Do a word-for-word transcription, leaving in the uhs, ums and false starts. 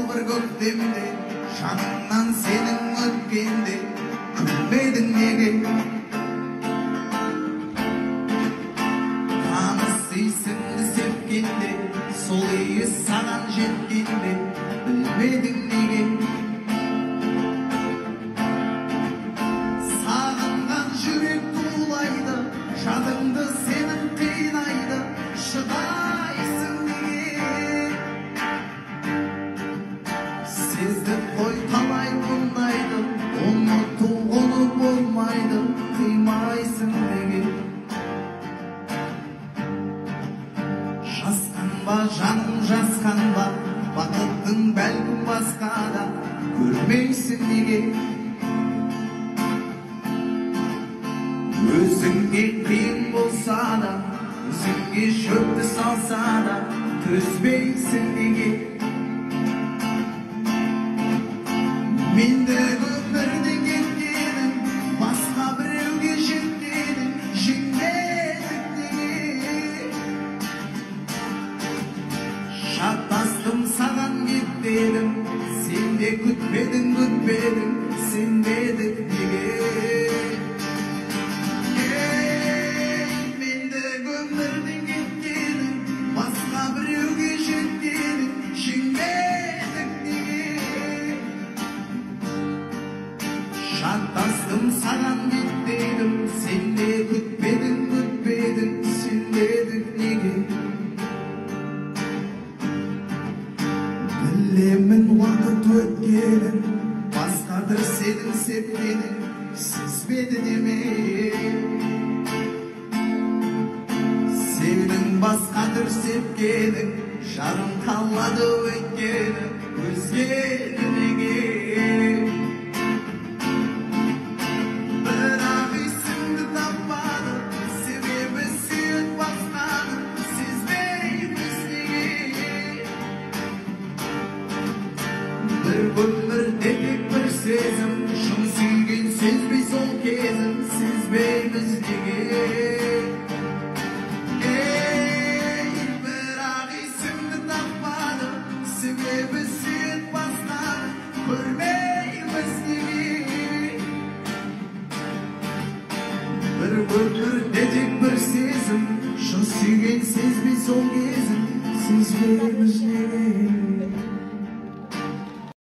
bir көктемде жанымнан сенің өткенде күлмедің неге таныс есіңді сепкенде сол иіс саған жеткенде білмедің неге сағынған жүрек тулайды жадыңды сенің қинайды шыдайсың неге сездік қой қалай мұндайды ұмытуғаны болмайды қимайсың неге жасқанба жаным жасқанба бақыттың бәлкім басқада көрмейсің неге өзіңе қиын болса да өзіңе шөпті салса да төзбейсің неге менде өмірден кеткенің басқа біреуге жеткенің жеңгенің неге шатастым саған кетпедім сен де күтпедің күтпедің сенбедің неге менде өмірден кеткенің басқа біреуге жеткенің жеңбедің неге шатастым саған кетпедім сен де күтпедің күтпедің сенбедің неге білемін уақыт өткенін басқадыр сенің сепкенің сезбеді деме сенің басқадыр сепкенің жарым қалады өйткені өзгені неге бірақ есіңді таппады себебі сүйіп басқаны сезбейміз неге бір өмірде тек бір сезім шын сүйген сезбей сол кезін сезбейміз неге ей бірақ есіңді таппады себебі сүйіп басқаны көрмейміз неге бір өмірде тек бір сезім шын сүйген сезбей сол кезін сезбейміз